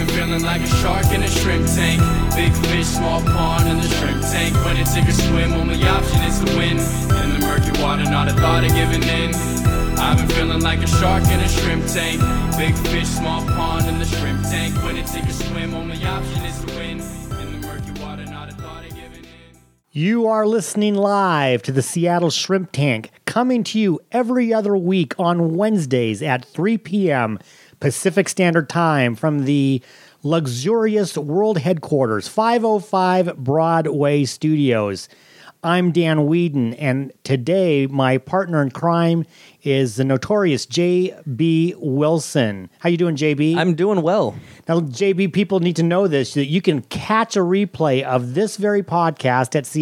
been feeling like a shark in a shrimp tank. Big fish, small pond in the shrimp tank. When it take a swim, only option is to win. In the murky water, not a thought of giving in. I've been feeling like a shark in a shrimp tank. Big fish, small pond in the shrimp tank. When it take a swim, only option is to win. In the murky water, not a thought of giving in. You are listening live to the Seattle Shrimp Tank, coming to you every other week on Wednesdays at 3 p.m. Pacific Standard Time from the luxurious world headquarters, 505 Broadway Studios. I'm Dan Whedon, and today my partner in crime is the notorious J.B. Wilson. How you doing, J.B.? I'm doing well. Now, J.B., people need to know this, that you can catch a replay of this very podcast at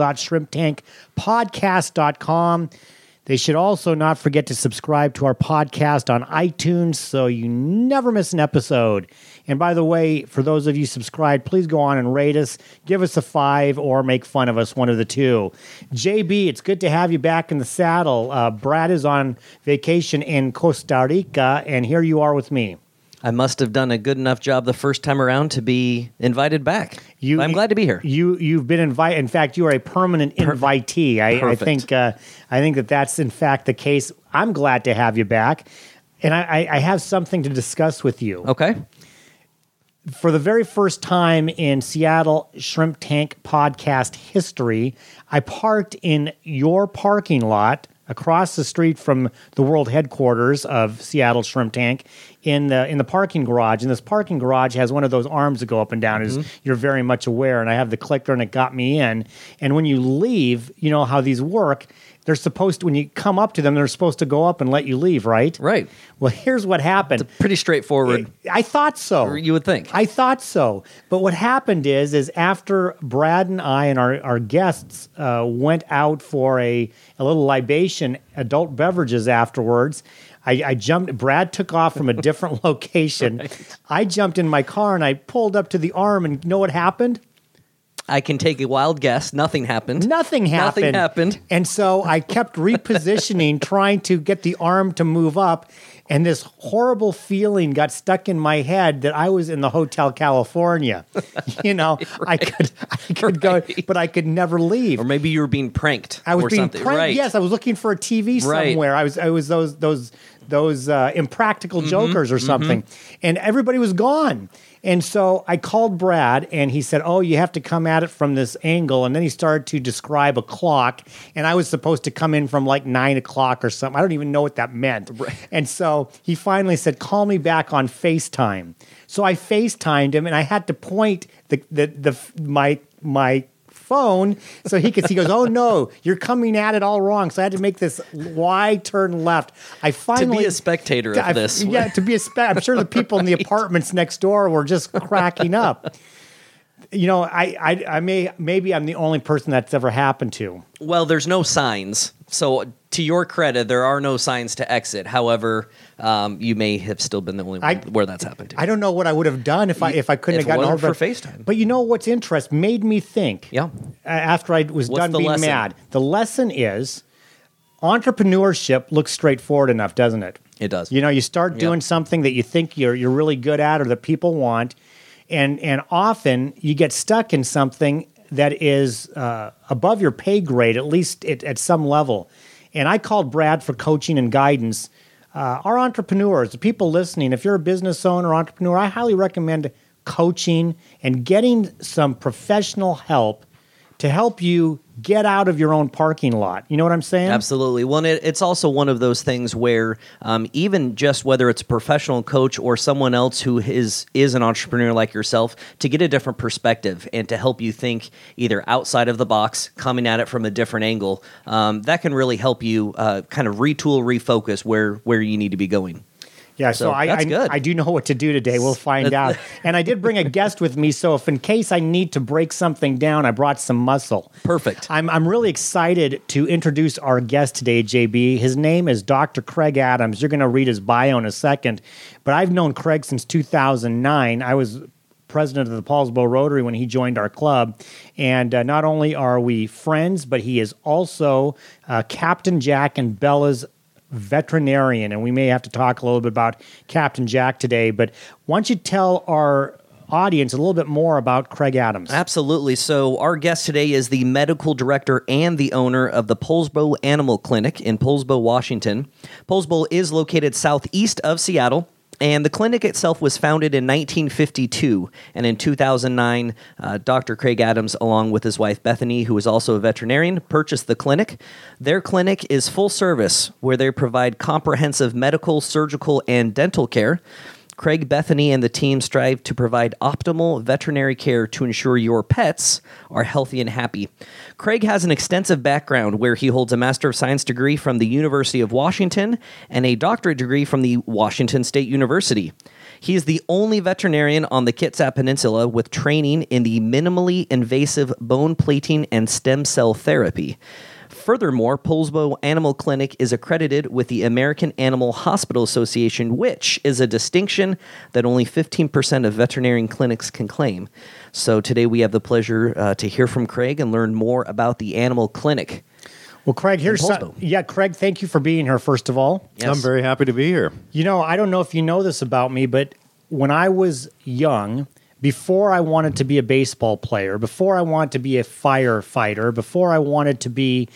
seattle.shrimptankpodcast.com. They should also not forget to subscribe to our podcast on iTunes so you never miss an episode. And by the way, for those of you subscribed, please go on and rate us, give us a 5, or make fun of us, one of the two. JB, it's good to have you back in the saddle. Brad is on vacation in Costa Rica, and here you are with me. I must have done a good enough job the first time around to be invited back. I'm glad to be here. You've been invited. In fact, you are a permanent invitee. I think that's in fact the case. I'm glad to have you back, and I have something to discuss with you. Okay. For the very first time in Seattle Shrimp Tank podcast history, I parked in your parking lot across the street from the world headquarters of Seattle Shrimp Tank in the parking garage. And this parking garage has one of those arms that go up and down, as you're very much aware. And I have the clicker, and it got me in. And when you leave, you know how these work. They're supposed to, when you come up to them, they're supposed to go up and let you leave, right? Right. Well, here's what happened. It's pretty straightforward. I thought so. Or you would think. I thought so. But what happened is after Brad and I and our guests went out for a little libation, adult beverages afterwards, I jumped. Brad took off from a different location. Right. I jumped in my car and I pulled up to the arm, and you know what happened? I can take a wild guess. Nothing happened. Nothing happened. And so I kept repositioning, trying to get the arm to move up. And this horrible feeling got stuck in my head that I was in the Hotel California. You know, Right. I could go, but I could never leave. Or maybe you were being pranked. I was or being something. pranked. Right. Yes, I was looking for a TV somewhere. I was those impractical jokers or something. And everybody was gone. And so I called Brad, and he said, oh, you have to come at it from this angle. And then he started to describe a clock, and I was supposed to come in from like 9 o'clock or something. I don't even know what that meant. Right. And so he finally said, call me back on FaceTime. So I FaceTimed him, and I had to point my phone so he could see. He goes, oh no, you're coming at it all wrong. So I had to make this wide turn left. I finally, to be a spectator of this. Yeah, to be a spectator. I'm sure the people in the apartments next door were just cracking up. You know, maybe I'm the only person that's ever happened to. Well, there's no signs. So to your credit, there are no signs to exit. However, you may have still been the only one where that's happened to. I don't know what I would have done if I couldn't have gotten over for FaceTime. But you know what's interesting? Made me think. Yeah. After I was done being lesson? mad. The lesson is entrepreneurship looks straightforward enough, doesn't it? It does. You know, you start doing something that you think you're really good at or that people want, and often you get stuck in something that is above your pay grade, at least at some level. And I called Brad for coaching and guidance. Our entrepreneurs, the people listening, if you're a business owner or entrepreneur, I highly recommend coaching and getting some professional help to help you get out of your own parking lot. You know what I'm saying? Absolutely. Well, it's also one of those things where even just whether it's a professional coach or someone else who is an entrepreneur like yourself, to get a different perspective and to help you think either outside of the box, coming at it from a different angle, that can really help you kind of retool, refocus where you need to be going. Yeah, so I do know what to do today. We'll find out. And I did bring a guest with me, so if in case I need to break something down, I brought some muscle. Perfect. I'm really excited to introduce our guest today, JB. His name is Dr. Craig Adams. You're going to read his bio in a second. But I've known Craig since 2009. I was president of the Paulsbo Rotary when he joined our club. And not only are we friends, but he is also Captain Jack and Bella's veterinarian, and we may have to talk a little bit about Captain Jack today, but why don't you tell our audience a little bit more about Craig Adams? Absolutely. So our guest today is the medical director and the owner of the Poulsbo Animal Clinic in Poulsbo, Washington. Poulsbo is located southeast of Seattle, and the clinic itself was founded in 1952. And in 2009, Dr. Craig Adams, along with his wife Bethany, who is also a veterinarian, purchased the clinic. Their clinic is full service, where they provide comprehensive medical, surgical, and dental care. Craig, Bethany, and the team strive to provide optimal veterinary care to ensure your pets are healthy and happy. Craig has an extensive background where he holds a Master of Science degree from the University of Washington and a doctorate degree from the Washington State University. He is the only veterinarian on the Kitsap Peninsula with training in the minimally invasive bone plating and stem cell therapy. Furthermore, Poulsbo Animal Clinic is accredited with the American Animal Hospital Association, which is a distinction that only 15% of veterinarian clinics can claim. So today we have the pleasure to hear from Craig and learn more about the animal clinic. Well, Craig, Craig, thank you for being here, first of all. Yes. I'm very happy to be here. You know, I don't know if you know this about me, but when I was young, before I wanted to be a baseball player, before I wanted to be a firefighter, before I wanted to be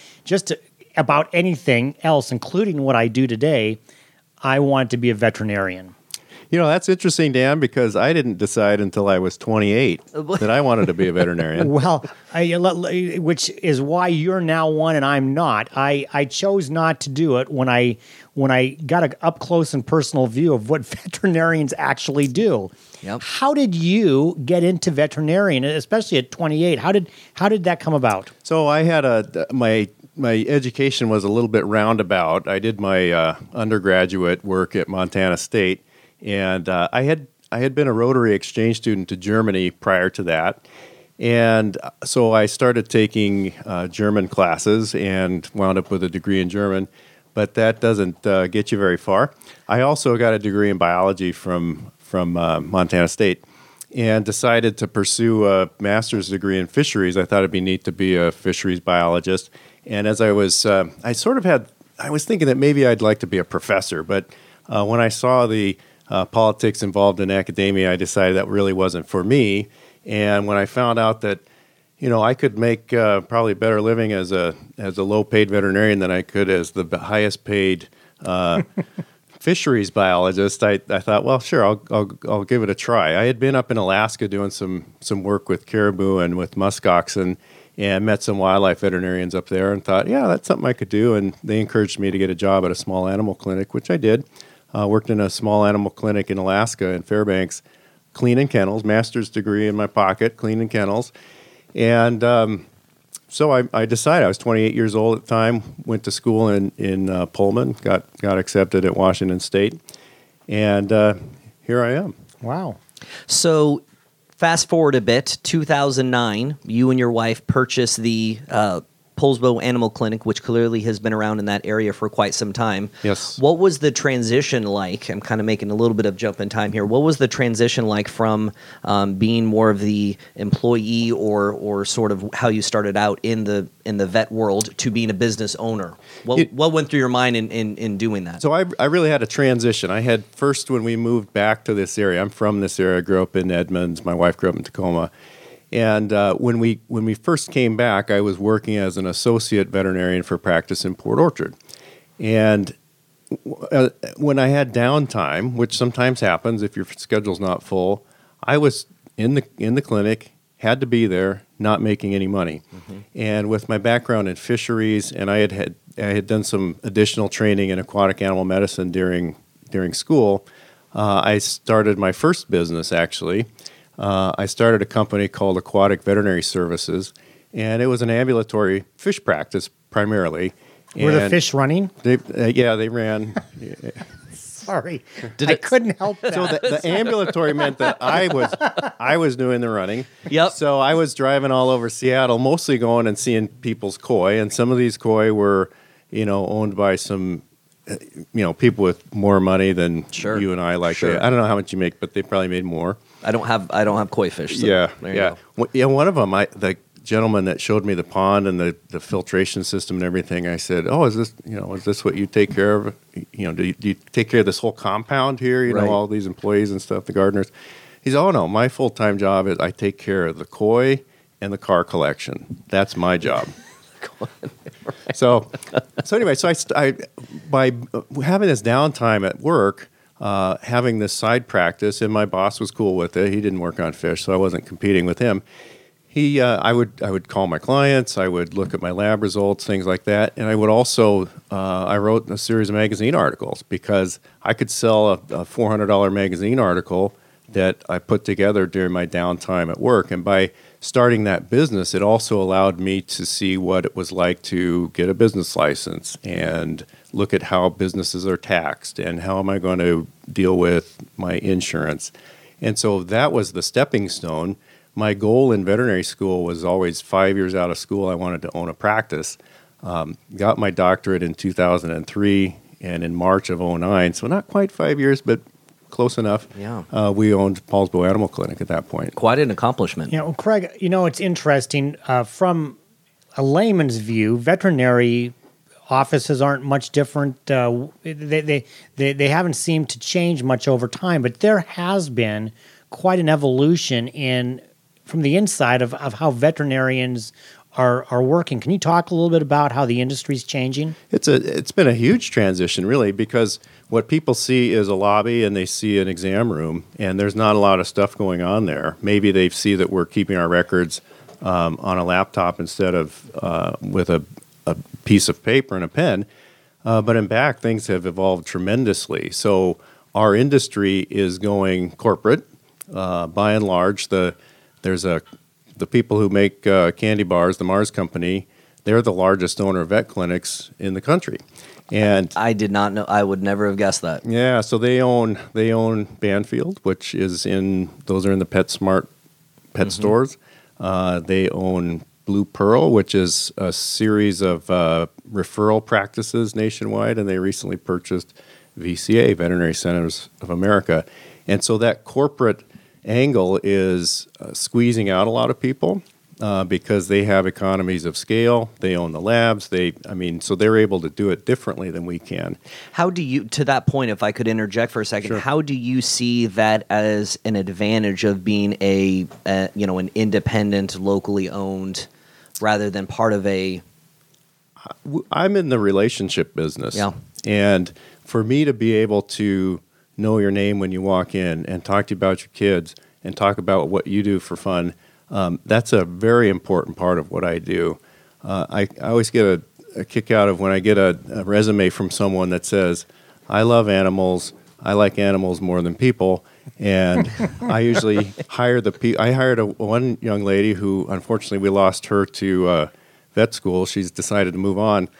about anything else, including what I do today, I wanted to be a veterinarian. You know, that's interesting, Dan, because I didn't decide until I was 28 that I wanted to be a veterinarian. Well, which is why you're now one and I'm not. I chose not to do it when I got an up close and personal view of what veterinarians actually do. Yep. How did you get into veterinarian, especially at 28? How did that come about? So I had my education was a little bit roundabout. I did my undergraduate work at Montana State, and I had been a Rotary exchange student to Germany prior to that. And so I started taking German classes and wound up with a degree in German, but that doesn't get you very far. I also got a degree in biology from Montana State and decided to pursue a master's degree in fisheries. I thought it'd be neat to be a fisheries biologist. And as I was thinking that maybe I'd like to be a professor, but when I saw the politics involved in academia, I decided that really wasn't for me. And when I found out that, you know, I could make probably better living as a low-paid veterinarian than I could as the highest-paid fisheries biologist, I thought, well, sure, I'll give it a try. I had been up in Alaska doing some work with caribou and with muskoxen, and met some wildlife veterinarians up there, and thought, yeah, that's something I could do. And they encouraged me to get a job at a small animal clinic, which I did. Worked in a small animal clinic in Alaska in Fairbanks, cleaning kennels, master's degree in my pocket, cleaning kennels. And so I decided, I was 28 years old at the time, went to school in Pullman, got accepted at Washington State, and here I am. Wow. So fast forward a bit, 2009, you and your wife purchased the Poulsbo Animal Clinic, which clearly has been around in that area for quite some time. Yes. What was the transition like? I'm kind of making a little bit of jump in time here. What was the transition like from being more of the employee or sort of how you started out in the vet world to being a business owner? What went through your mind in doing that? So I really had a transition. I had first, when we moved back to this area, I'm from this area, I grew up in Edmonds, my wife grew up in Tacoma. And when we first came back, I was working as an associate veterinarian for practice in Port Orchard. And when I had downtime, which sometimes happens if your schedule's not full, I was in the clinic, had to be there, not making any money. Mm-hmm. And with my background in fisheries, and I had done some additional training in aquatic animal medicine during school, I started my first business actually. I started a company called Aquatic Veterinary Services, and it was an ambulatory fish practice primarily. Were the fish running? They ran. Sorry, I couldn't help that. So the ambulatory meant that I was doing the running. Yep. So I was driving all over Seattle, mostly going and seeing people's koi, and some of these koi were, owned by some, people with more money than you and I. Sure. I don't know how much you make, but they probably made more. I don't have koi fish. So Yeah. One of them, gentleman that showed me the pond and the filtration system and everything, I said, "Oh, is this what you take care of? Do you take care of this whole compound here? Right. All these employees and stuff, the gardeners." He said, "Oh no, my full-time job is I take care of the koi and the car collection. That's my job." So anyway, I by having this downtime at work, having this side practice, and my boss was cool with it. He didn't work on fish, so I wasn't competing with him. I would call my clients, I would look at my lab results, things like that, and I would also I wrote a series of magazine articles because I could sell a $400 magazine article that I put together during my downtime at work, and by starting that business, it also allowed me to see what it was like to get a business license and look at how businesses are taxed and how am I going to deal with my insurance. And so that was the stepping stone. My goal in veterinary school was always 5 years out of school, I wanted to own a practice. Got my doctorate in 2003 and in March of 2009, so not quite 5 years, but close enough. Yeah. We owned Paulsbo Animal Clinic at that point. Quite an accomplishment. Craig, it's interesting. From a layman's view, veterinary offices aren't much different. They haven't seemed to change much over time, but there has been quite an evolution from the inside of how veterinarians are working. Can you talk a little bit about how the industry's changing? It's been a huge transition, really, because what people see is a lobby and they see an exam room, and there's not a lot of stuff going on there. Maybe they see that we're keeping our records on a laptop instead of with a piece of paper and a pen. But in back, things have evolved tremendously. So our industry is going corporate. By and large, the people who make candy bars, the Mars Company, they're the largest owner of vet clinics in the country. And I did not know. I would never have guessed that. Yeah, so they own Banfield, which is those are in the PetSmart pet stores. They own Blue Pearl, which is a series of referral practices nationwide, and they recently purchased VCA, Veterinary Centers of America. And so that corporate angle is squeezing out a lot of people because they have economies of scale. They own the labs. So they're able to do it differently than we can. How do you, to that point, if I could interject for a second, Sure. How do you see that as an advantage of being an independent, locally owned, rather than part of a? I'm in the relationship business. Yeah. And for me to be able to know your name when you walk in and talk to you about your kids and talk about what you do for fun, that's a very important part of what I do. I always get a kick out of when I get a resume from someone that says, "I love animals. I like animals more than people." And I usually hire I hired one young lady who, unfortunately, we lost her to vet school. She's decided to move on.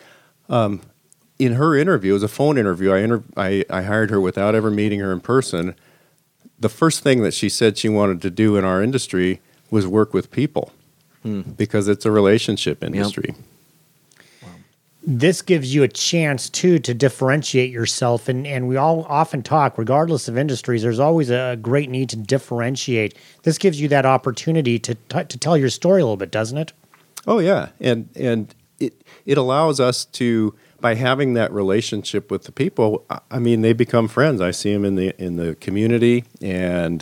In her interview, it was a phone interview. I hired her without ever meeting her in person. The first thing that she said she wanted to do in our industry was work with people because it's a relationship industry. Yep. This gives you a chance, too, to differentiate yourself. And we all often talk, regardless of industries, there's always a great need to differentiate. This gives you that opportunity to tell your story a little bit, doesn't it? Oh, yeah. And it allows us to, by having that relationship with the people, I mean, they become friends. I see them in the community, and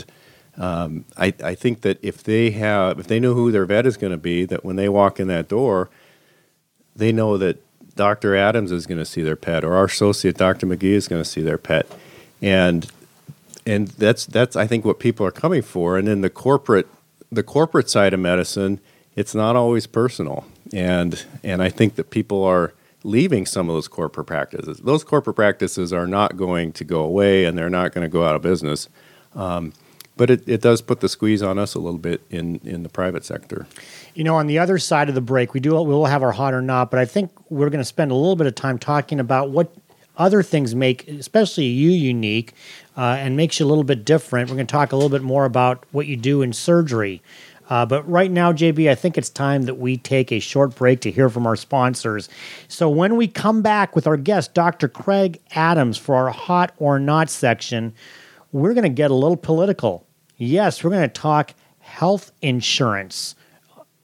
I think that if they know who their vet is going to be, that when they walk in that door, they know that Dr. Adams is going to see their pet, or our associate Dr. McGee is going to see their pet, and that's I think what people are coming for. And then the corporate side of medicine, it's not always personal, and I think that people are leaving some of those corporate practices. Those corporate practices are not going to go away, and they're not going to go out of business. But it does put the squeeze on us a little bit in the private sector. On the other side of the break, we will have our hot or not, but I think we're going to spend a little bit of time talking about what other things make, especially you, unique and makes you a little bit different. We're going to talk a little bit more about what you do in surgery. But right now, JB, I think it's time that we take a short break to hear from our sponsors. So when we come back with our guest, Dr. Craig Adams, for our hot or not section, we're going to get a little political. Yes, we're going to talk health insurance.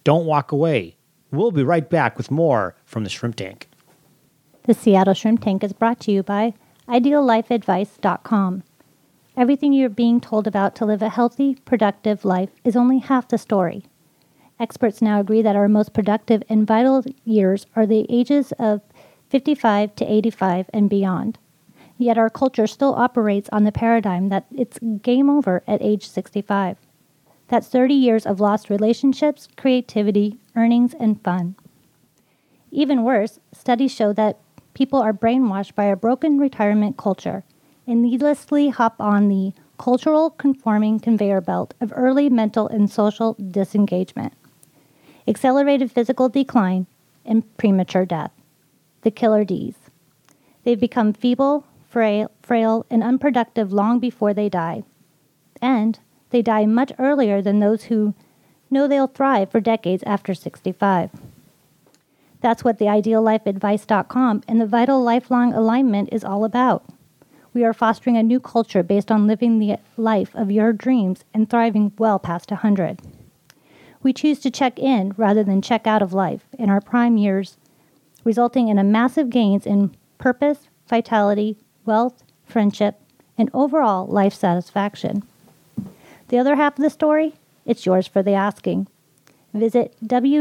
Don't walk away. We'll be right back with more from the Shrimp Tank. The Seattle Shrimp Tank is brought to you by IdealLifeAdvice.com. Everything you're being told about to live a healthy, productive life is only half the story. Experts now agree that our most productive and vital years are the ages of 55 to 85 and beyond. Yet our culture still operates on the paradigm that it's game over at age 65. That's 30 years of lost relationships, creativity, earnings, and fun. Even worse, studies show that people are brainwashed by a broken retirement culture and needlessly hop on the cultural conforming conveyor belt of early mental and social disengagement, accelerated physical decline, and premature death. The killer Ds. They've become feeble, frail, and unproductive long before they die. And they die much earlier than those who know they'll thrive for decades after 65. That's what the IdealLifeAdvice.com and the Vital Lifelong Alignment is all about. We are fostering a new culture based on living the life of your dreams and thriving well past 100. We choose to check in rather than check out of life in our prime years, resulting in a massive gains in purpose, vitality, wealth, friendship, and overall life satisfaction. The other half of the story, it's yours for the asking. Visit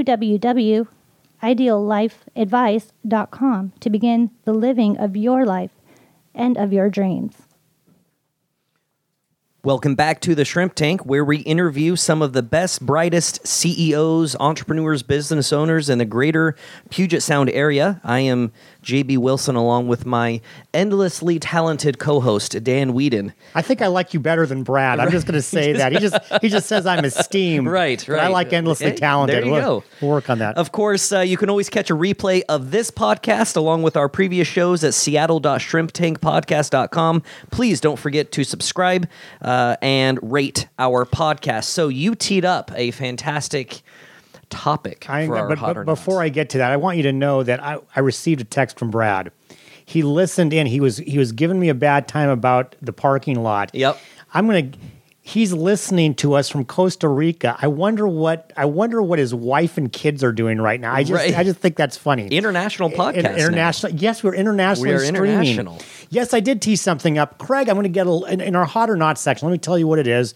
www.ideallifeadvice.com to begin the living of your life and of your dreams. Welcome back to the Shrimp Tank, where we interview some of the best, brightest CEOs, entrepreneurs, business owners in the greater Puget Sound area. I am JB Wilson, along with my endlessly talented co-host, Dan Whedon. I think I like you better than Brad. I'm just going to say that. He just says I'm esteemed. Right. I like endlessly talented. There you go. We'll work on that. Of course, you can always catch a replay of this podcast along with our previous shows at seattle.shrimptankpodcast.com. Please don't forget to subscribe and rate our podcast. So you teed up a fantastic topic for our Hot or Not. Before I get to that, I want you to know that I received a text from Brad. He listened in. He was giving me a bad time about the parking lot. Yep. He's listening to us from Costa Rica. I wonder what his wife and kids are doing right now. I just think that's funny. International podcast. International. Yes, we're internationally streaming. International. Yes, I did tee something up. Craig, I'm going to get in our Hot or Not section. Let me tell you what it is.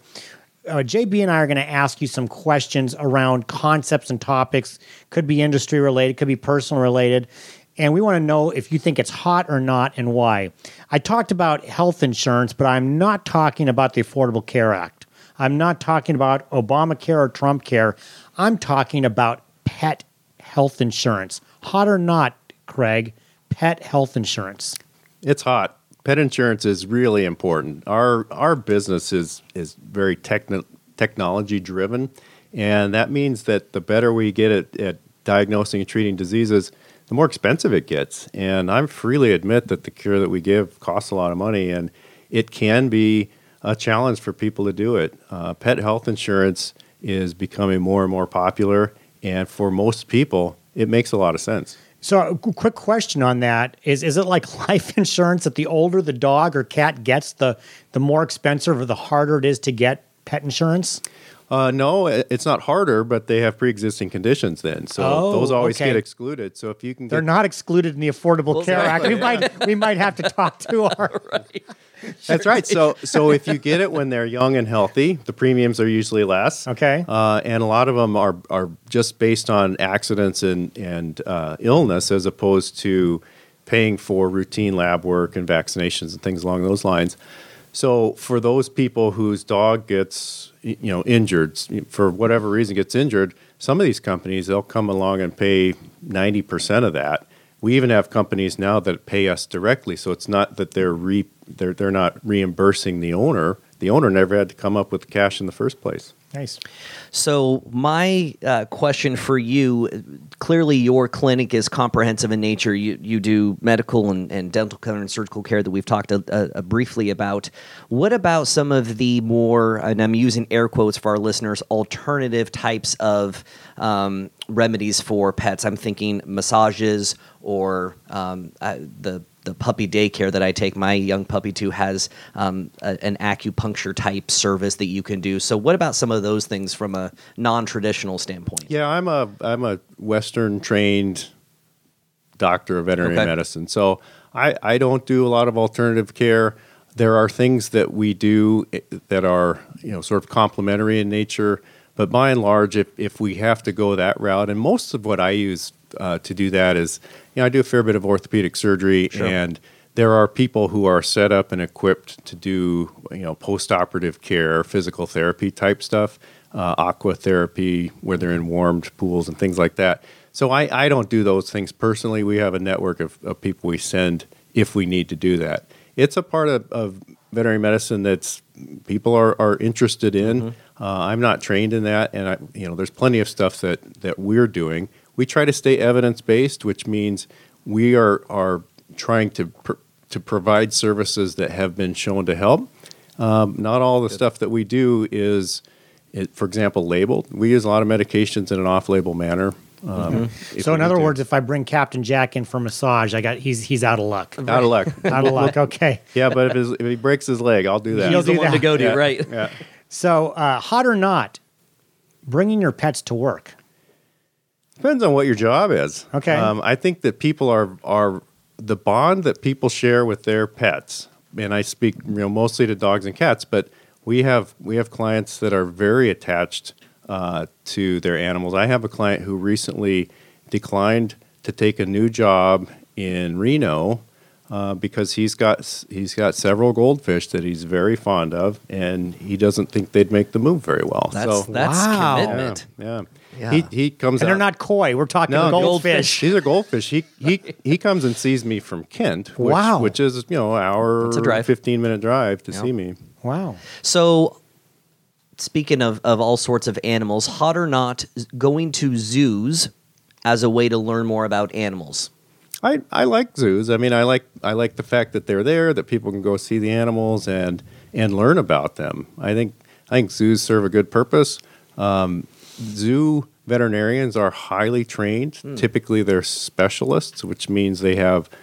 JB and I are going to ask you some questions around concepts and topics. Could be industry related, could be personal related. And we want to know if you think it's hot or not and why. I talked about health insurance, but I'm not talking about the Affordable Care Act. I'm not talking about Obamacare or Trump Care. I'm talking about pet health insurance. Hot or not, Craig, pet health insurance. It's hot. Pet insurance is really important. Our business is very technology driven, and that means that the better we get at diagnosing and treating diseases, the more expensive it gets. And I freely admit that the care that we give costs a lot of money, and it can be a challenge for people to do it. Pet health insurance is becoming more and more popular, and for most people, it makes a lot of sense. So a quick question on that is it like life insurance that the older the dog or cat gets, the more expensive or the harder it is to get pet insurance? No, it's not harder, but they have pre-existing conditions then. So those always get excluded. So if you can They're not excluded in the Affordable Care Act. We might have to talk to our... Right. That's right. So if you get it when they're young and healthy, the premiums are usually less. Okay. And a lot of them are just based on accidents and illness as opposed to paying for routine lab work and vaccinations and things along those lines. So for those people whose dog gets injured, for whatever reason gets injured, some of these companies, they'll come along and pay 90% of that. We even have companies now that pay us directly, so it's not that they're not reimbursing the owner. The owner never had to come up with cash in the first place. Nice. So my question for you, clearly your clinic is comprehensive in nature. You do medical and dental care and surgical care that we've talked briefly about. What about some of the more, and I'm using air quotes for our listeners, alternative types of remedies for pets? I'm thinking massages or the the puppy daycare that I take my young puppy to has an acupuncture type service that you can do. So what about some of those things from a non-traditional standpoint? Yeah, I'm a Western trained doctor of veterinary medicine. So I don't do a lot of alternative care. There are things that we do that are, sort of complementary in nature. But by and large, if we have to go that route, and most of what I use to do that is, I do a fair bit of orthopedic surgery, and there are people who are set up and equipped to do, post-operative care, physical therapy type stuff, aqua therapy, where they're in warmed pools and things like that. So I don't do those things personally. We have a network of people we send if we need to do that. It's a part of veterinary medicine that's people are interested in. I'm not trained in that, and there's plenty of stuff that we're doing. We try to stay evidence-based, which means we are trying to provide services that have been shown to help. Not all the stuff that we do is, for example, labeled. We use a lot of medications in an off-label manner. So in other words, if I bring Captain Jack in for massage, he's out of luck. Out of luck. Out of luck. Okay. Yeah, but if he breaks his leg, I'll do that. He's the one to go to, Yeah. right? Yeah. So hot or not, bringing your pets to work. Depends on what your job is. Okay. I think that people are the bond that people share with their pets, and I speak mostly to dogs and cats, but we have clients that are very attached to their animals. I have a client who recently declined to take a new job in Reno because he's got several goldfish that he's very fond of, and he doesn't think they'd make the move very well. That's Wow. commitment. Yeah. Yeah. He comes And out. they're not koi. We're talking goldfish. These are goldfish. He comes and sees me from Kent, which is hour, It's a drive. 15-minute drive to see me. Wow. So, speaking of all sorts of animals, hot or not, going to zoos as a way to learn more about animals. I like zoos. I mean, I like the fact that they're there, that people can go see the animals and learn about them. I think zoos serve a good purpose. Zoo veterinarians are highly trained. Typically, they're specialists, which means they've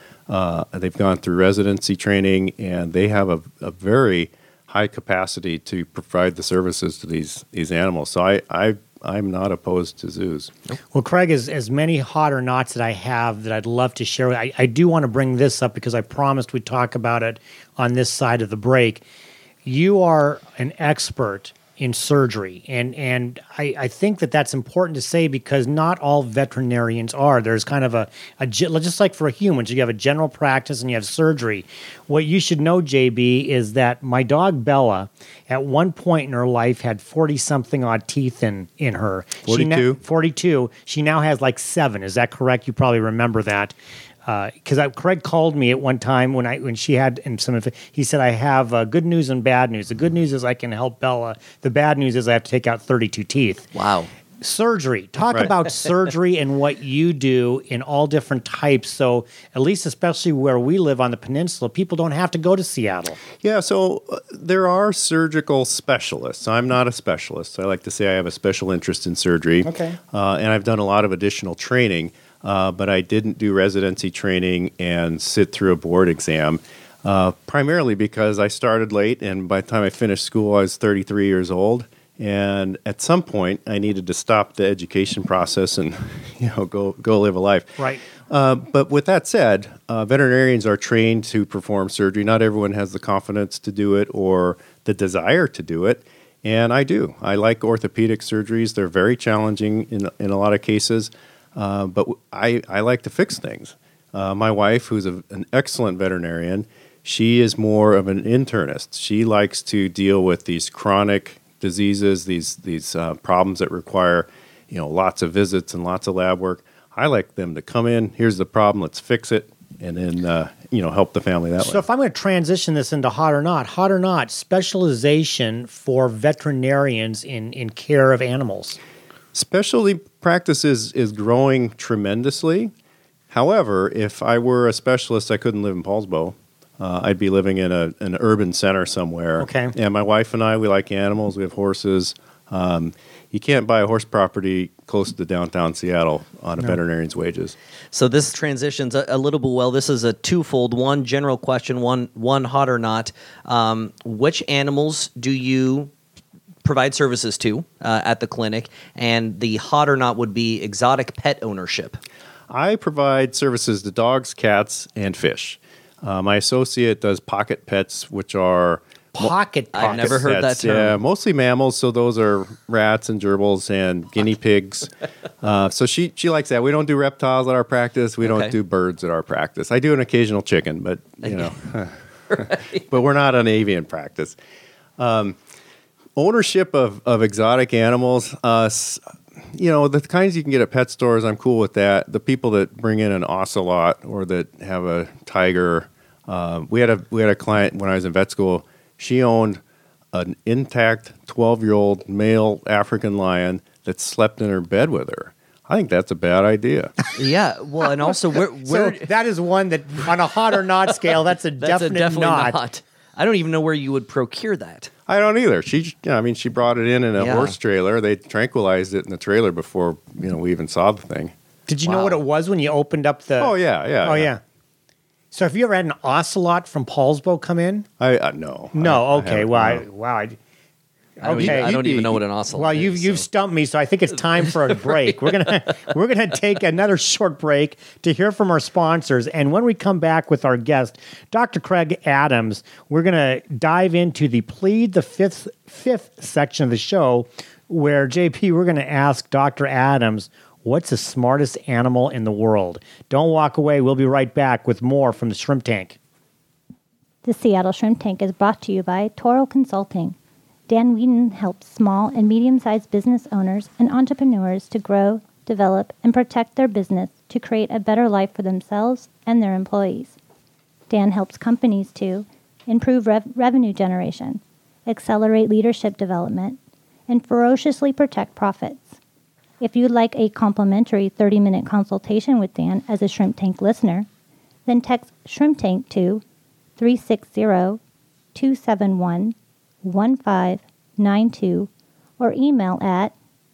gone through residency training, and they have a very high capacity to provide the services to these animals. So I'm not opposed to zoos. Well, Craig, as many hot or nots that I have that I'd love to share, I do want to bring this up because I promised we'd talk about it on this side of the break. You are an expert in surgery, and I think that's important to say because not all veterinarians are. There's kind of a just like for humans, you have a general practice and you have surgery. What you should know, JB, is that my dog Bella, at one point in her life, had 40-something odd teeth in her. 42. 42. She now has like 7. Is that correct? You probably remember that. Because Craig called me at one time when she had he said, I have good news and bad news. The good news is I can help Bella. The bad news is I have to take out 32 teeth. Wow. Surgery. Talk Right. about surgery and what you do in all different types. So at least especially where we live on the peninsula, people don't have to go to Seattle. Yeah, so there are surgical specialists. I'm not a specialist. I like to say I have a special interest in surgery. Okay. And I've done a lot of additional training. But I didn't do residency training and sit through a board exam, primarily because I started late, and by the time I finished school, I was 33 years old. And at some point, I needed to stop the education process and go live a life. Right. But with that said, veterinarians are trained to perform surgery. Not everyone has the confidence to do it or the desire to do it. And I do. I like orthopedic surgeries. They're very challenging in a lot of cases. But I like to fix things. My wife, who's an excellent veterinarian, she is more of an internist. She likes to deal with these chronic diseases, these problems that require, lots of visits and lots of lab work. I like them to come in. Here's the problem. Let's fix it, and then help the family that way. So if I'm going to transition this into hot or not, specialization for veterinarians in care of animals. Specialty practice is growing tremendously. However, if I were a specialist, I couldn't live in Paulsbo. I'd be living in an urban center somewhere. Okay. And my wife and I, we like animals. We have horses. You can't buy a horse property close to downtown Seattle on a veterinarian's wages. So this transitions a little bit well. This is a twofold. One general question, one hot or not. Which animals do you provide services to at the clinic? And the hot or not would be exotic pet ownership. I provide services to dogs, cats, and fish. My associate does pocket pets, which are Pocket I've never heard that pets. term. Yeah, mostly mammals. So those are rats and gerbils and guinea pigs. So she likes that. We don't do reptiles at our practice. We Okay. don't do birds at our practice. I do an occasional chicken, but but we're not an avian practice. Ownership of exotic animals. The kinds you can get at pet stores, I'm cool with that. The people that bring in an ocelot or that have a tiger. We had a client when I was in vet school. She owned an intact 12-year-old male African lion that slept in her bed with her. I think that's a bad idea. Yeah, well, and also So that is one that, on a hot or not scale, that's a definitely not. I don't even know where you would procure that. I don't either. She brought it in a Yeah. horse trailer. They tranquilized it in the trailer before we even saw the thing. Did you know what it was when you opened up the? Oh yeah. Oh yeah. So have you ever had an ocelot from Paulsbo come in? I no. No. I Okay. haven't, Wow. no. Wow. I don't even know what an ocelot Well, is. you've stumped me, so I think it's time for a break. We're gonna take another short break to hear from our sponsors, and when we come back with our guest, Dr. Craig Adams, we're gonna dive into the Plead the Fifth section of the show, where JP, we're gonna ask Dr. Adams, what's the smartest animal in the world? Don't walk away. We'll be right back with more from the Shrimp Tank. The Seattle Shrimp Tank is brought to you by Toro Consulting. Dan Whedon helps small and medium-sized business owners and entrepreneurs to grow, develop, and protect their business to create a better life for themselves and their employees. Dan helps companies to improve revenue generation, accelerate leadership development, and ferociously protect profits. If you'd like a complimentary 30-minute consultation with Dan as a Shrimp Tank listener, then text Shrimp Tank to 360-271-1592 or email at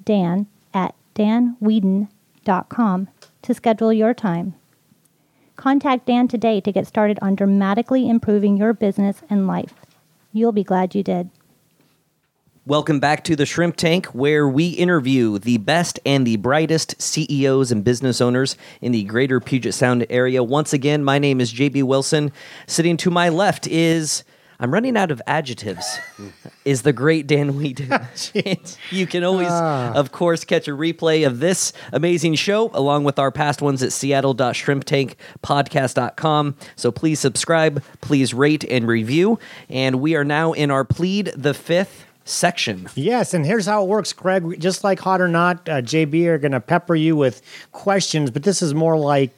dan@danwhedon.com to schedule your time. Contact Dan today to get started on dramatically improving your business and life. You'll be glad you did. Welcome back to the Shrimp Tank, where we interview the best and the brightest CEOs and business owners in the greater Puget Sound area. Once again, my name is JB Wilson. Sitting to my left is, I'm running out of adjectives, is the great Dan Whedon. You can always, of course, catch a replay of this amazing show, along with our past ones at seattle.shrimptankpodcast.com. So please subscribe, please rate and review. And we are now in our Plead the Fifth section. Yes, and here's how it works, Craig. Just like Hot or Not, JB are going to pepper you with questions, but this is more like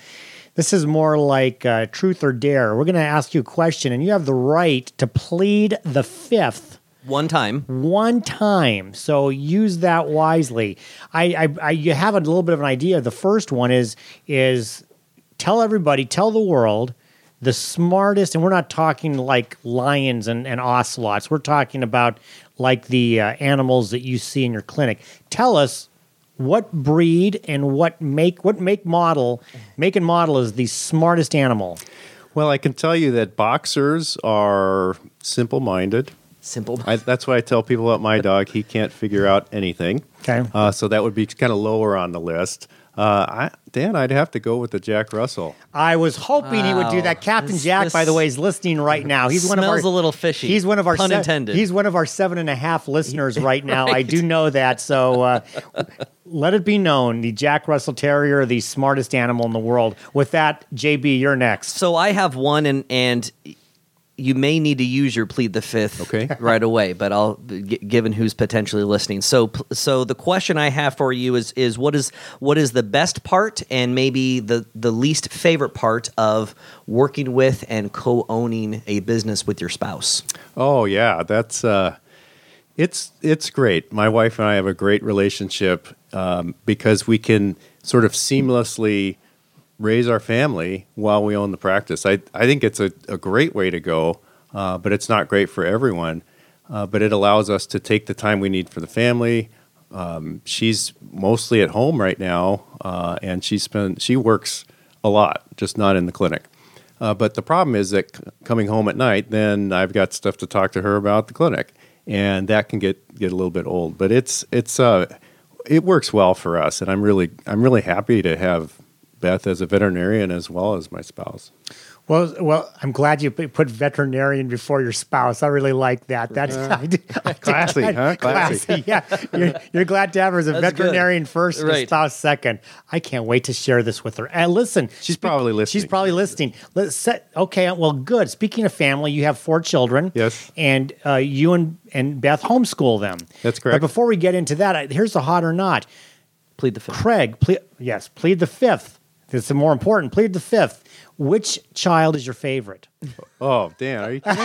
Truth or Dare. We're going to ask you a question, and you have the right to plead the fifth. One time. So use that wisely. You have a little bit of an idea. The first one is tell the world the smartest, and we're not talking like lions and ocelots. We're talking about like the animals that you see in your clinic. Tell us what breed and what make and model is the smartest animal. Well, I can tell you that boxers are simple-minded. That's what I tell people about my dog. He can't figure out anything. Okay. So that would be kind of lower on the list. Dan, I'd have to go with the Jack Russell. I was hoping he would do that. Captain Jack, by the way, is listening right now. He's one of our smells a little fishy. He's one of our pun intended. He's one of our 7.5 listeners right now. Right. I do know that. So let it be known: the Jack Russell Terrier, the smartest animal in the world. With that, JB, you're next. So I have one, and you may need to use your Plead the Fifth right away, but I'll given who's potentially listening. So the question I have for you is what is the best part and maybe the least favorite part of working with and co-owning a business with your spouse? Oh yeah, that's it's great. My wife and I have a great relationship because we can sort of seamlessly raise our family while we own the practice. I think it's a great way to go, but it's not great for everyone. But it allows us to take the time we need for the family, She's mostly at home right now, and she works a lot, just not in the clinic. But the problem is that coming home at night, then I've got stuff to talk to her about the clinic, and that can get a little bit old. But it works well for us, and I'm really happy to have Beth as a veterinarian as well as my spouse. Well, I'm glad you put veterinarian before your spouse. I really like that. That's classy, huh? Classy. Yeah, you're glad to have her as a veterinarian first and a spouse second. I can't wait to share this with her. And listen, she's probably listening. She's probably listening. Okay, well, good. Speaking of family, you have 4 children. Yes. And you and Beth homeschool them. That's correct. But before we get into that, here's the hot or not. Plead the fifth. Craig, plead the fifth. This is more important. Plead the fifth. Which child is your favorite? Oh, Dan, are you kidding?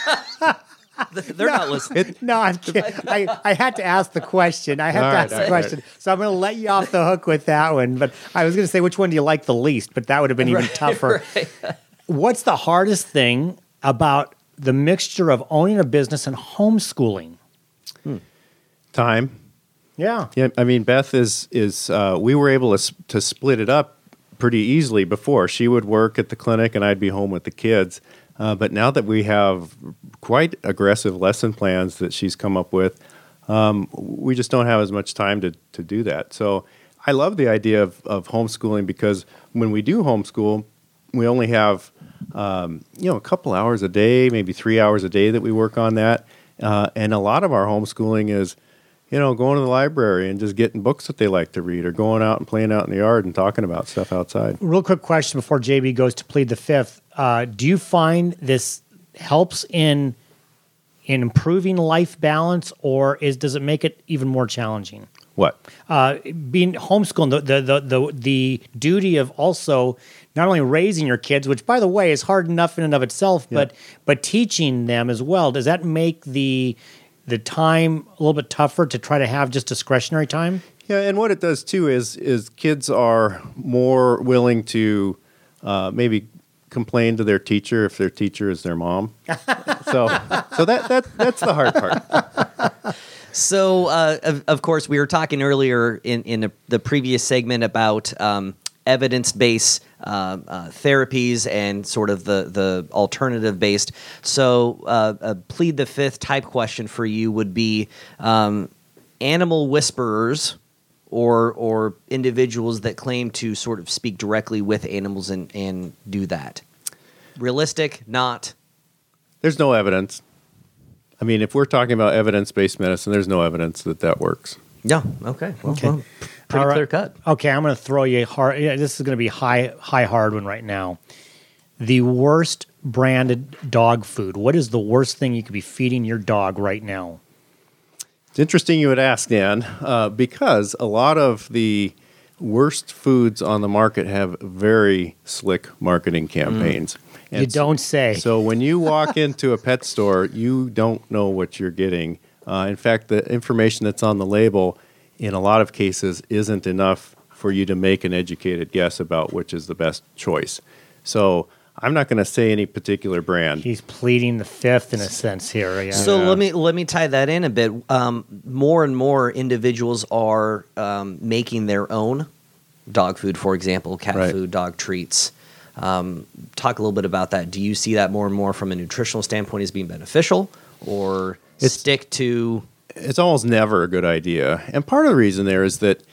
They're not listening. No, I'm kidding. I had to ask the question. So I'm going to let you off the hook with that one. But I was going to say, which one do you like the least? But that would have been even tougher. Right. What's the hardest thing about the mixture of owning a business and homeschooling? Time. Yeah. Yeah. I mean, Beth is we were able to split it up pretty easily before. She would work at the clinic and I'd be home with the kids. But now that we have quite aggressive lesson plans that she's come up with, we just don't have as much time to do that. So I love the idea of homeschooling because when we do homeschool, we only have a couple hours a day, maybe 3 hours a day that we work on that. And a lot of our homeschooling is going to the library and just getting books that they like to read or going out and playing out in the yard and talking about stuff outside. Real quick question before JB goes to plead the fifth. Do you find this helps in improving life balance or does it make it even more challenging? What? Being homeschooled, the duty of also not only raising your kids, which by the way is hard enough in and of itself, but teaching them as well. Does that make the time a little bit tougher to try to have just discretionary time? Yeah, and what it does too is kids are more willing to maybe complain to their teacher if their teacher is their mom. so that's the hard part. So of course we were talking earlier in the previous segment about evidence-based therapies and sort of the alternative-based. So a plead the fifth type question for you would be animal whisperers or individuals that claim to sort of speak directly with animals and do that. Realistic, not? There's no evidence. I mean, if we're talking about evidence-based medicine, there's no evidence that works. Yeah, okay. Well, pretty clear cut. Okay, I'm going to throw you hard. Yeah, this is going to be high hard one right now. The worst branded dog food. What is the worst thing you could be feeding your dog right now? It's interesting you would ask, Dan, because a lot of the worst foods on the market have very slick marketing campaigns. You don't say. So when you walk into a pet store, you don't know what you're getting. In fact, the information that's on the label in a lot of cases isn't enough for you to make an educated guess about which is the best choice. So I'm not going to say any particular brand. He's pleading the fifth in a sense here. Yeah. So let me tie that in a bit. More and more individuals are making their own dog food, for example, cat food, dog treats. Talk a little bit about that. Do you see that more and more from a nutritional standpoint as being beneficial, or stick to? It's almost never a good idea, and part of the reason there is that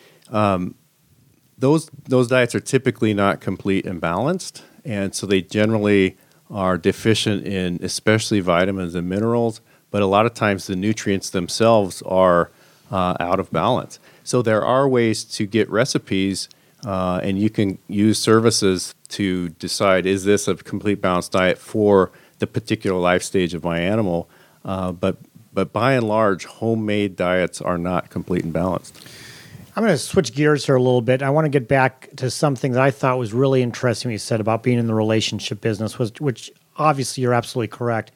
those diets are typically not complete and balanced, and so they generally are deficient in especially vitamins and minerals. But a lot of times the nutrients themselves are out of balance. So there are ways to get recipes, and you can use services to decide, is this a complete balanced diet for the particular life stage of my animal? But by and large, homemade diets are not complete and balanced. I'm going to switch gears here a little bit. I want to get back to something that I thought was really interesting. You said about being in the relationship business, which obviously you're absolutely correct.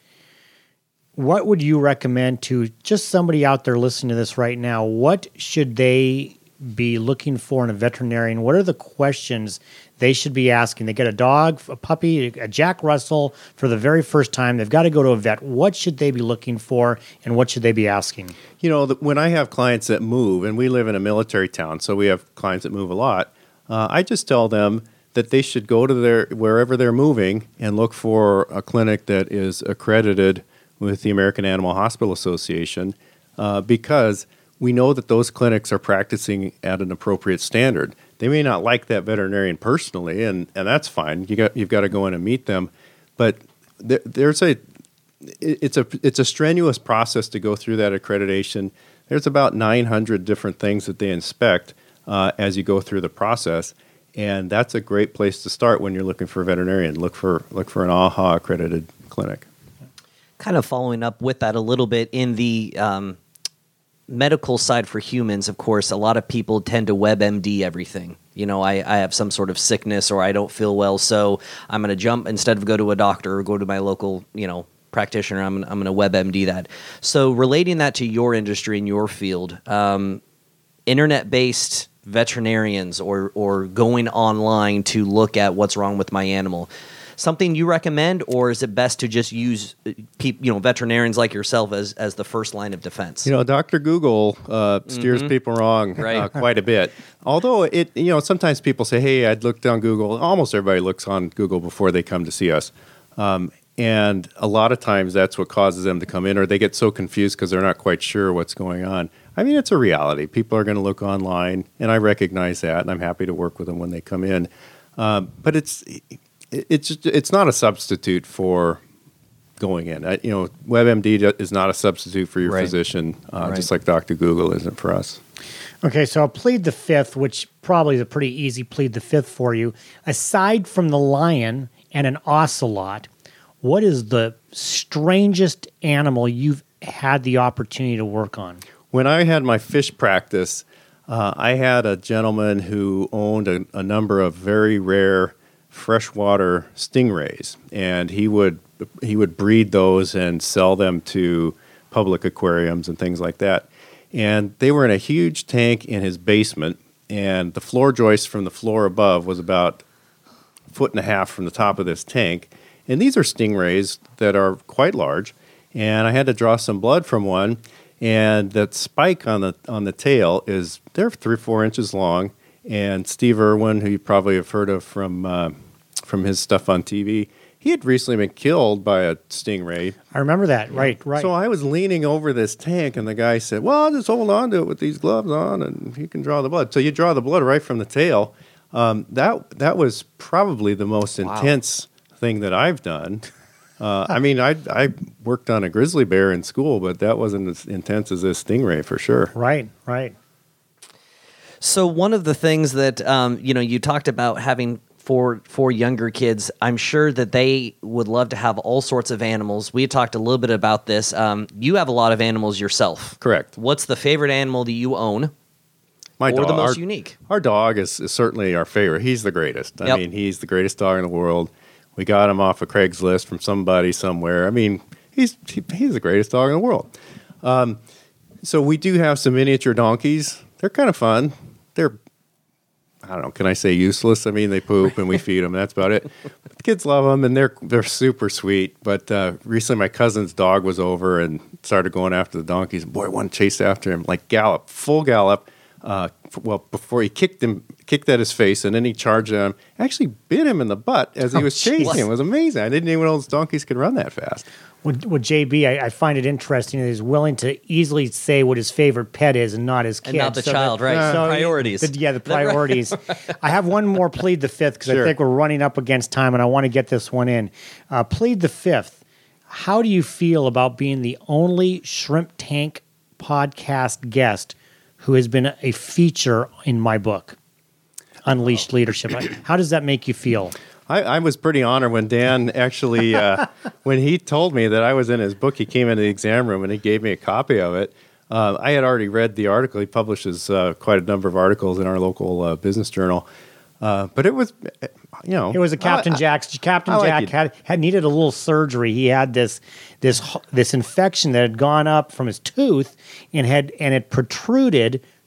What would you recommend to just somebody out there listening to this right now? What should they be looking for in a veterinarian? What are the questions they should be asking? They get a dog, a puppy, a Jack Russell for the very first time. They've got to go to a vet. What should they be looking for, and what should they be asking? You know, when I have clients that move, and we live in a military town, so we have clients that move a lot, I just tell them that they should go to wherever they're moving and look for a clinic that is accredited with the American Animal Hospital Association, because we know that those clinics are practicing at an appropriate standard. They may not like that veterinarian personally, and that's fine. You've got to go in and meet them, but it's a strenuous process to go through that accreditation. There's about 900 different things that they inspect as you go through the process. And that's a great place to start when you're looking for a veterinarian. Look for an AAHA accredited clinic. Kind of following up with that a little bit, in the medical side for humans, of course, a lot of people tend to WebMD everything. You know, I have some sort of sickness or I don't feel well, so I'm going to jump, instead of go to a doctor or go to my local, practitioner, I'm going to WebMD that. So relating that to your industry and your field, internet-based veterinarians or going online to look at what's wrong with my animal, something you recommend, or is it best to just use veterinarians like yourself as the first line of defense? Dr. Google steers people wrong quite a bit. Although sometimes people say, "Hey, I'd looked on Google." Almost everybody looks on Google before they come to see us. And a lot of times that's what causes them to come in, or they get so confused because they're not quite sure what's going on. I mean, it's a reality. People are going to look online, and I recognize that, and I'm happy to work with them when they come in. But it's not a substitute for going in. WebMD is not a substitute for your physician, just like Dr. Google isn't for us. Okay, so I'll plead the fifth, which probably is a pretty easy plead the fifth for you. Aside from the lion and an ocelot, what is the strangest animal you've had the opportunity to work on? When I had my fish practice, I had a gentleman who owned a number of very rare freshwater stingrays, and he would breed those and sell them to public aquariums and things like that. And they were in a huge tank in his basement, and the floor joist from the floor above was about 1.5 feet from the top of this tank. And these are stingrays that are quite large, and I had to draw some blood from one. And that spike on the tail they're 3 or 4 inches long. And Steve Irwin, who you probably have heard of from his stuff on TV, he had recently been killed by a stingray. I remember that. Right. So I was leaning over this tank, and the guy said, "Well, I'll just hold on to it with these gloves on, and you can draw the blood." So you draw the blood right from the tail. That was probably the most intense thing that I've done. I worked on a grizzly bear in school, but that wasn't as intense as this stingray for sure. Right. So one of the things that you talked about having for younger kids, I'm sure that they would love to have all sorts of animals. We talked a little bit about this. You have a lot of animals yourself. Correct. What's the favorite animal that you own? My dog, the most unique? Our dog is certainly our favorite. He's the greatest. I mean, he's the greatest dog in the world. We got him off of Craigslist from somebody somewhere. I mean, he's the greatest dog in the world. So we do have some miniature donkeys. They're kind of fun. They're, I don't know, can I say useless? I mean, they poop and we feed them. That's about it. But the kids love them, and they're super sweet. But recently my cousin's dog was over and started going after the donkeys. And boy, one chased after him, like full gallop. Before he kicked at his face, and then he charged at him. Actually bit him in the butt as he was chasing him. It was amazing. I didn't even know those donkeys could run that fast. With JB, I find it interesting that he's willing to easily say what his favorite pet is and not his kid. And not the child, right? So priorities. The priorities. I have one more plead the fifth because I think we're running up against time, and I want to get this one in. Plead the fifth. How do you feel about being the only Shrimp Tank podcast guest who has been a feature in my book, Unleashed Leadership? How does that make you feel? I was pretty honored when Dan actually, when he told me that I was in his book, he came into the exam room and he gave me a copy of it. I had already read the article. He publishes quite a number of articles in our local business journal. But it was, it was a Captain Jack had needed a little surgery. He had this infection that had gone up from his tooth and it protruded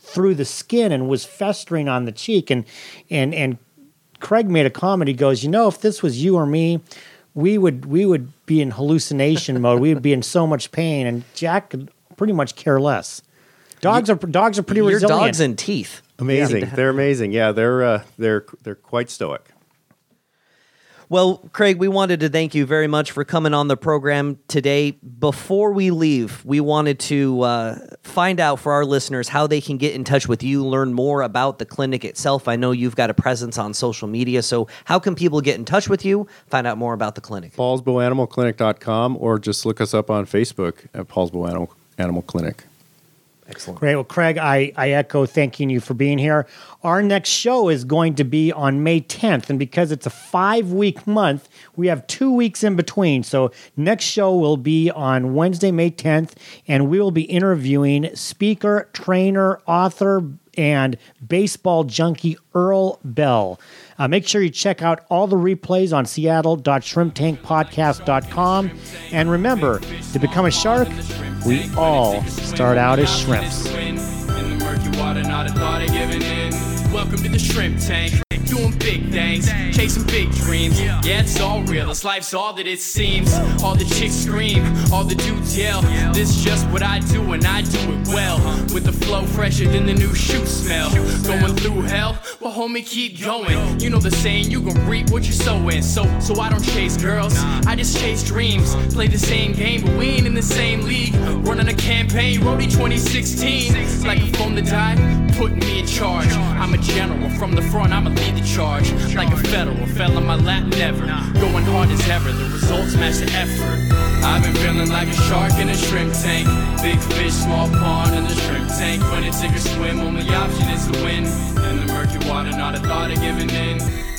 through the skin and was festering on the cheek. And Craig made a comment. He goes, if this was you or me, we would be in hallucination mode. We would be in so much pain. And Jack could pretty much care less. Dogs are pretty Your resilient. dogs and teeth. Amazing. Yeah. They're amazing. Yeah, they're quite stoic. Well, Craig, we wanted to thank you very much for coming on the program today. Before we leave, we wanted to find out for our listeners how they can get in touch with you, learn more about the clinic itself. I know you've got a presence on social media, so how can people get in touch with you, find out more about the clinic? PaulsBoAnimalClinic.com, or just look us up on Facebook at Paul's Bo Animal Clinic. Excellent. Great. Well, Craig, I echo thanking you for being here. Our next show is going to be on May 10th, and because it's a 5-week month, we have 2 weeks in between. So next show will be on Wednesday, May 10th, and we will be interviewing speaker, trainer, author, and baseball junkie Earl Bell. Make sure you check out all the replays on seattle.shrimptankpodcast.com. And remember, to become a shark, we all start out as shrimps. In the murky water, not a thought of giving in. Welcome to the Shrimp Tank. Doing big things, chasing big dreams. Yeah, it's all real. This life's all that it seems. All the chicks scream, all the dudes yell. This is just what I do, and I do it well. With the flow fresher than the new shoe smell. Going through hell, but homie, keep going. You know the saying, you gon' reap what you're sowing. So I don't chase girls, I just chase dreams. Play the same game, but we ain't in the same league. Running a campaign, Roadie 2016. Like a phone to die, putting me in charge. I'm a general from the front, I'ma lead the charge. Like a federal, fell on my lap never. Going hard as ever, the results match the effort. I've been feeling like a shark in a shrimp tank. Big fish, small pond in the shrimp tank. When it's sink or swim, only option is to win. In the murky water, not a thought of giving in.